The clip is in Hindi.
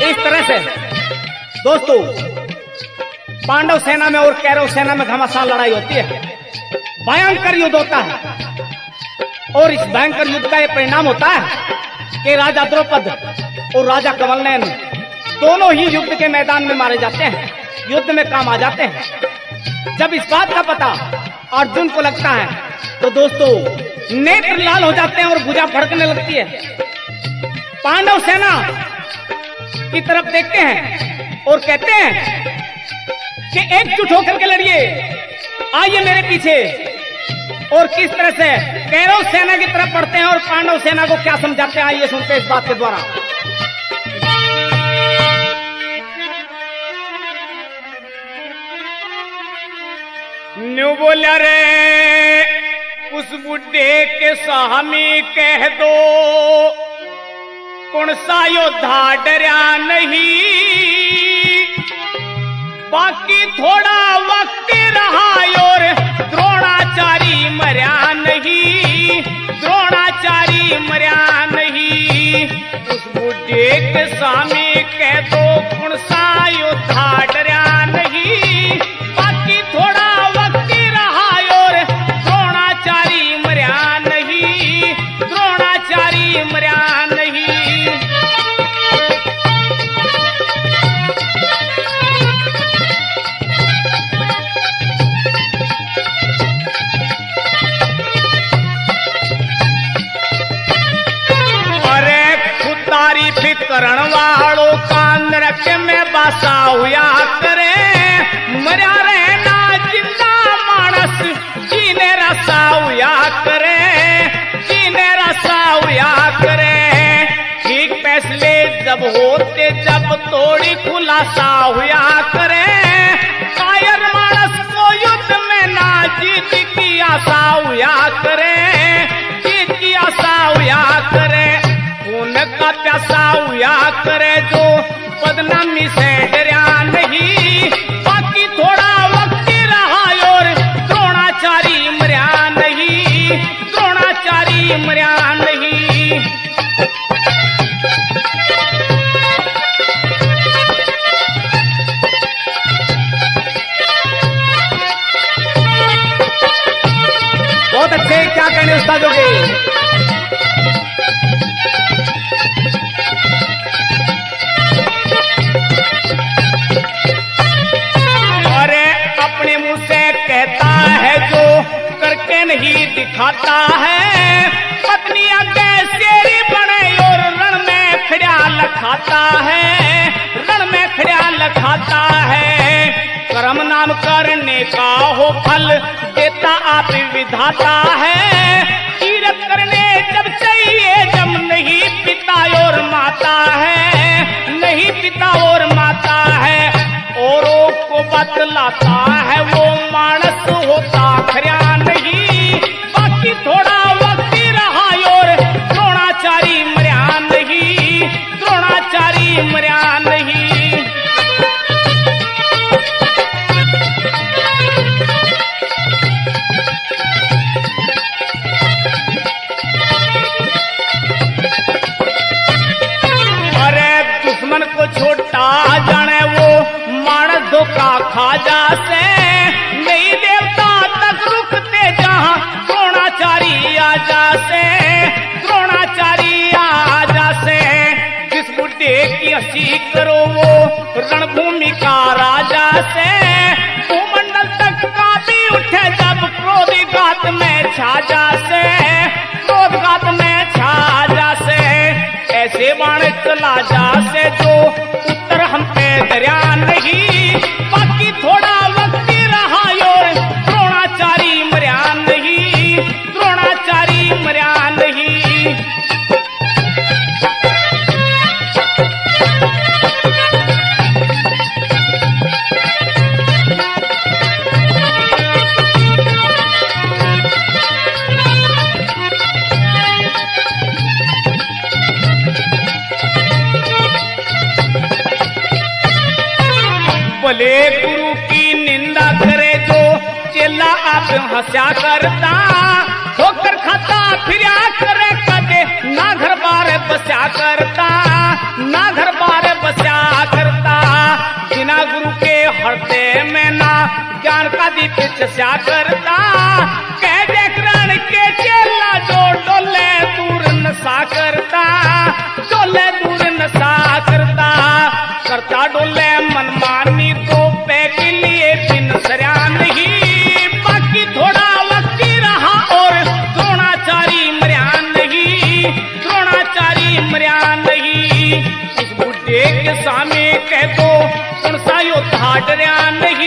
इस तरह से दोस्तों पांडव सेना में और कौरव सेना में घमासान लड़ाई होती है, भयंकर युद्ध होता है। और इस भयंकर युद्ध का यह परिणाम होता है कि राजा द्रौपद और राजा कमलनयन दोनों ही युद्ध के मैदान में मारे जाते हैं, युद्ध में काम आ जाते हैं। जब इस बात का पता अर्जुन को लगता है तो दोस्तों नेत्र लाल हो जाते हैं और भुजा फड़कने लगती है। पांडव सेना की तरफ देखते हैं और कहते हैं कि एकजुट होकर के लड़िए, आइए मेरे पीछे। और किस तरह से कौरव सेना की तरफ बढ़ते हैं और पांडव सेना को क्या समझाते हैं, आइए सुनते हैं इस बात के द्वारा। न्यू बोला रे उस बुढ़े के साहमी कह दो, कौन सा योद्धा डरा नहीं, बाकी थोड़ा वक्त रहा और द्रोणाचारी मर्या नहीं, द्रोणाचारी मर्या नहीं। उस बुढ़े के सामने कह दो कौन सा योद्धा डरा नहीं, बाकी थोड़ा वक्त रहा और द्रोणाचारी मर्या नहीं, द्रोणाचारी मर्या नहीं। करण वालों का नरक में बसा हुआ करे, मरा रहना जिंदा मानस जीने रसा हुआ करे, जीने रसा हुआ करे। ठीक फैसले जब होते जब तोड़ी खुलासा हुआ करे, कायर मानस को युद्ध में ना जीत की आशा हुआ करे, जीत की आशा हुआ करे। खून का प्यासा हुआ करे जो बदनामी से डरा नहीं, बाकी थोड़ा वक्त रहा और द्रोणाचारी मर्या नहीं, द्रोणाचारी मर्या नहीं। बहुत अच्छे, क्या कहने उस्तादों के। कहता है जो करके नहीं दिखाता है, पत्नी आगे शेरी बने और रण में खड़्याल खाता है, रण में खड़्याल खाता है। कर्म नाम करने का हो फल देता आप विधाता है, तीरथ करने जब चाहिए जब नहीं पिता और माता है, नहीं पिता और माता है। औरों को बतलाता है वो मानस होता खरा नहीं, बाकी थोड़ा वक्त रहा और द्रोणाचारी मर्या नहीं, द्रोणाचारी मर्या नहीं। अरे दुश्मन को छोटा जाने वो मानस धोखा खा जा से, नहीं देवता तक रुकते जहां द्रोणाचारी आजा से, द्रोणाचारी आजा से। जिस बुढ़े की हंसी करो वो रणभूमि का राजा से, भूमंडल तक कांपी उठे जब क्रोधघात में छाजा से, क्रोधघात में छाजा से। ऐसे बाण चला जा से जो उत्तर हम पे दरिया नहीं, बाकी थोड़ा वक्त रहा और द्रोणाचारी मर्या नहीं, द्रोणाचारी मर्या नहीं। भले गुरु की निंदा करे जो चेला आप हंसा करता, ठोकर खाता फिरा करे कदे ना घर बार बसा करता, ना घर बार बसा तपस्या करता, कह देख रण के चेला जो डोले दूर नशा करता, डोले दूर नशा करता, करता डोले मनमानी तो पे के लिए दिन सरिया नहीं, बाकी थोड़ा वक्त ही रहा और द्रोणाचारी मरिया नहीं, द्रोणाचारी मरिया नहीं। इस बुढ़े के सामने कह दो कौन सा योद्धा डरिया नहीं,